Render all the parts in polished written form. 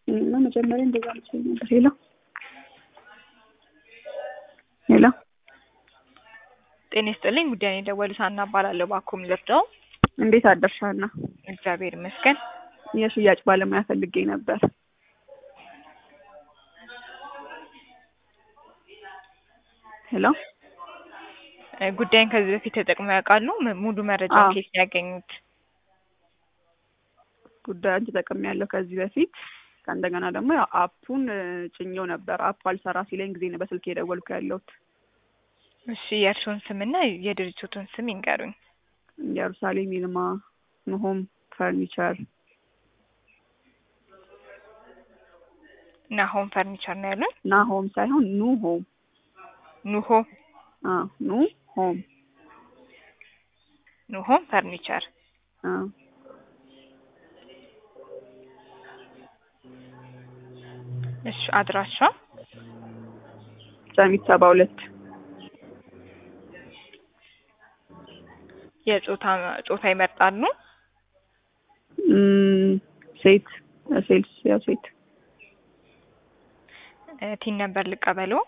እና መጀመሪያ እንደዛ መስሎኝ ነበር። ሄሎ ጤና ይስጥልኝ። ጉዳይ ነው የደወሉት ሀና እባላለሁ። ባኩም ልርዳው? እንዴት አደርሻና? እግዚአብሔር ይመስገን። የሽያጭ ባለሙያ ፈልጌ ነበር። ሄሎ ጉዳይን ከዚህ በፊት ተጠቅመው ያውቃሉ? ሙሉ መረጃውን ከየት ያገኙት? ጉዳዩን ተጠቅሜያለሁ ከዚህ በፊት። ከእንደገና ደግሞ ያው አፑን ጭኜው ነበር። አፕ አልሰራ ሲለኝ ጊዜ ነው በስልክ የደወልኩ ያለሁት። እሺ፣ የእርስዎን ስምና የድርጅቱን ስም ይንገሩኝ። ኢየሩሳሌም ይልማ ኑሆም ፈርኒቸር። ናሆም ፈርኒቸር ነው ያሉን? ናሆም ሳይሆን ኑሆም። ኑሆ? ኑሆም። ኑሆም ፈርኒቸር። እሺ፣ አድራሻ? ሰሚት 72። ጾታ ይመርጣሉ? ሴት ሴት። ቲን ነበር ልቀበለው?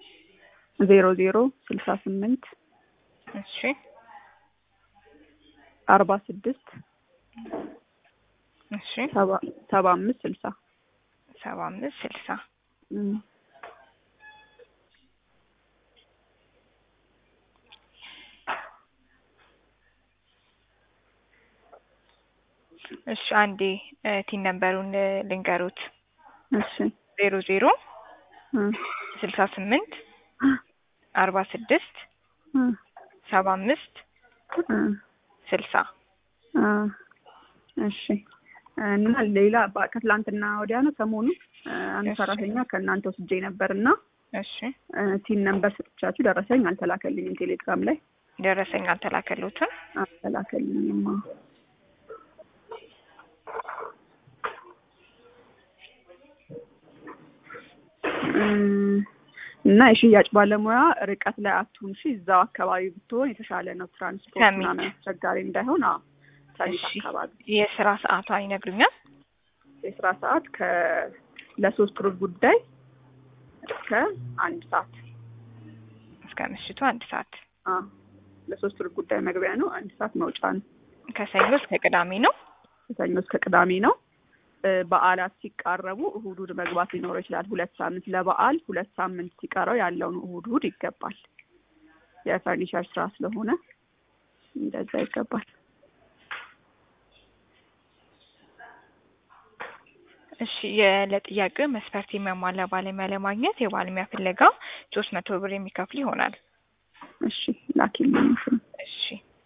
0068 እሺ 46 እሺ 75 60 75 60 እሺ አንዴ ቲን ነምበሩን ልንገሩት። እሺ 68 46 75 60 እሺ። እና ሌላ ከትላንትና ወዲያ ነው ሰሞኑ አንድ ሰራተኛ ከእናንተ ወስጄ ነበርና እሺ ቲን ነምበር ሰጥቻችሁ ደረሰኝ አልተላከልኝም። ቴሌግራም ላይ ደረሰኝ አልተላከሉትም? አልተላከልኝም። እና የሽያጭ ባለሙያ ርቀት ላይ አትሁን፣ እሺ እዛው አካባቢ ብትሆን የተሻለ ነው። ትራንስፖርት ምናምን አስቸጋሪ እንዳይሆን። ሰሚት አካባቢ። የስራ ሰዓቷ ይነግሩኛል? የስራ ሰዓት ለሶስት ሩብ ጉዳይ እስከ 1 ሰዓት፣ እስከ ምሽቱ 1 ሰዓት። ለሶስት ሩብ ጉዳይ መግቢያ ነው፣ 1 ሰዓት መውጫ ነው። ከሰኞ እስከ ቅዳሜ ነው? ከሰኞ እስከ ቅዳሜ ነው። በዓላት ሲቃረቡ እሁድ መግባት ሊኖረው ይችላል። 2 ሳምንት ለበዓል 2 ሳምንት ሲቀረው ያለውን እሁድ ይገባል። የፈርኒቸር ስራ ስለሆነ እንደዛ ይገባል። እሺ፣ ለጥያቄው መስፈርት የሚያሟላ ባለሙያ ለማግኘት የባለሙያ ፍለጋ 300 ብር የሚከፍል ይሆናል። እሺ ላኪልኝ። እሺ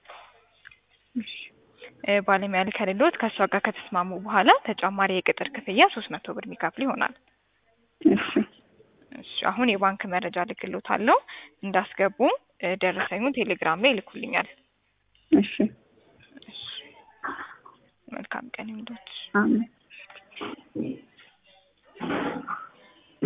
ባለሙያ ከሌሎት ከሷ ጋር ከተስማሙ በኋላ ተጨማሪ የቅጥር ክፍያ 300 ብር የሚከፍል ይሆናል። እሺ አሁን የባንክ መረጃ ልክልዎታለሁ። እንዳስገቡ ደረሰኙን ቴሌግራም ላይ ይልኩልኛል። እሺ መልካም ቀን ይሁንልዎት። አሜን።